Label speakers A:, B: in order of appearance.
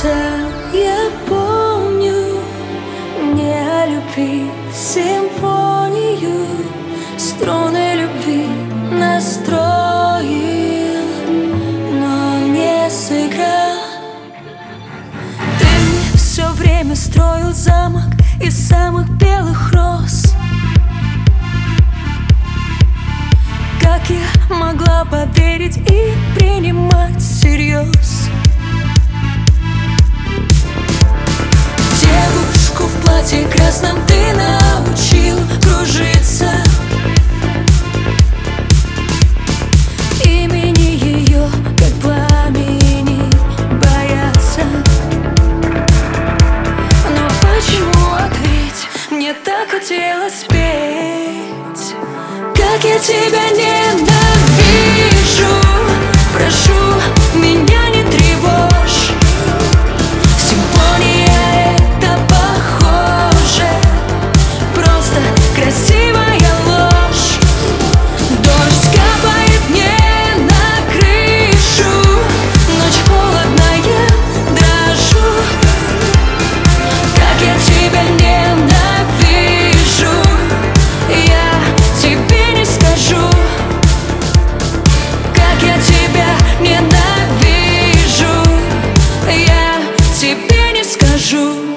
A: сердце я помню, мне о любви симфонию, струны любви настроил, но не сыграл. Ты мне все время строил замок из самых белых роз. Как я могла поверить и принимать всерьез девушку в платье красном ты научил кружиться, имени ее, как пламени, бояться. Но почему, ответь, мне так хотелось петь, как я тебя ненавижу. Прошу, меня не тревожь, симфония это похоже, просто красивая ложь. Дождь капает мне на крышу, ночь холодная, дрожу. Как я тебя ненавижу, я тебе не скажу. Как я тебя ненавижу, я тебе не скажу.